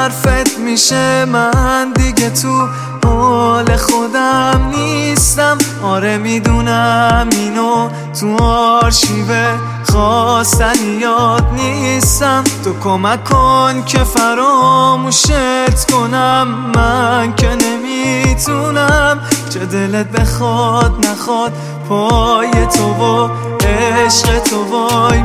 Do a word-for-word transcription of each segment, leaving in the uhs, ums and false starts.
حرفت میشه من دیگه تو حال خودم نیستم. آره میدونم اینو تو آرشیو خواستنی یاد نیستم. تو کمک کن که فراموشت کنم، من که نمیتونم. چه دلت بخواد نخواد پای تو و عشق تو وای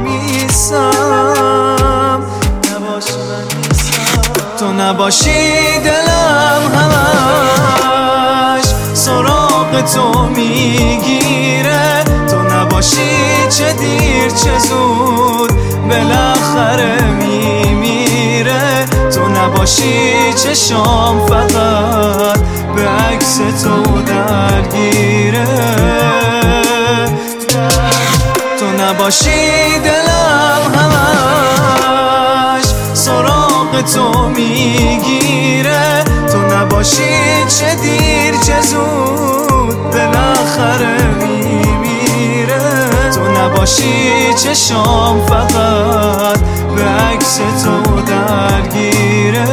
میسم. نباشی من نیستم، تو نباشی دلم همش سراغ تو میگیره. تو نباشی چه دیر چه زود بالاخره میمیره. تو نباشی چه شام فقط به عکس تو درگیره. تو نباشی دلم همش سراغ تو میگیره. تو نباشی چه دیر چه زود بالاخره میمیره. تو نباشی چه شام فقط به عکس تو درگیره.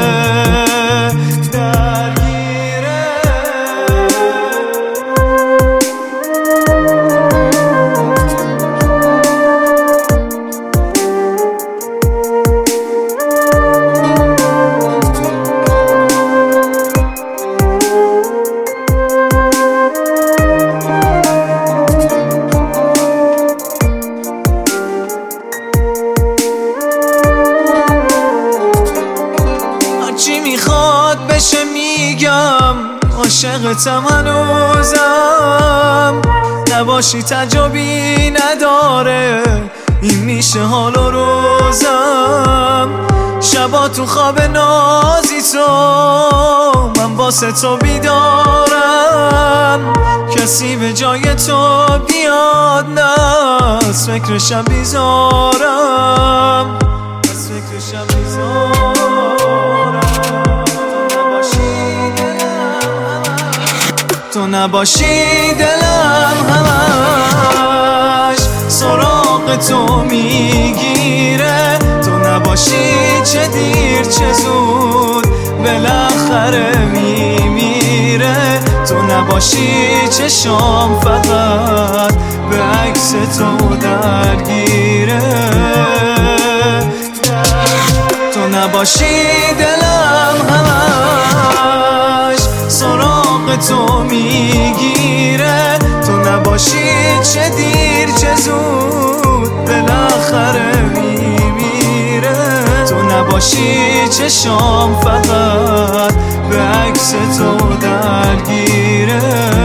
چی میخواد بشه میگم، عاشقتم هنوزم. نباشی تعجبی نداره، این میشه حال و روزم. شبا تو خواب نازی تو من واسه تو بیدارم. کسی به جای تو بیاد نه از فکرشم بیزارم، از فکرشم بیزارم. تو نباشی دلم همش سراغ تو میگیره. تو نباشی چه دیر چه زود بالاخره میمیره. تو نباشی چه شام فقط به عکس تو درگیره. تو نباشی دلم همش سراغ تو میگیره. تو نباشی چه دیر چه زود بالاخره میمیره. تو نباشی چه شام فقط به عکس تو درگیره.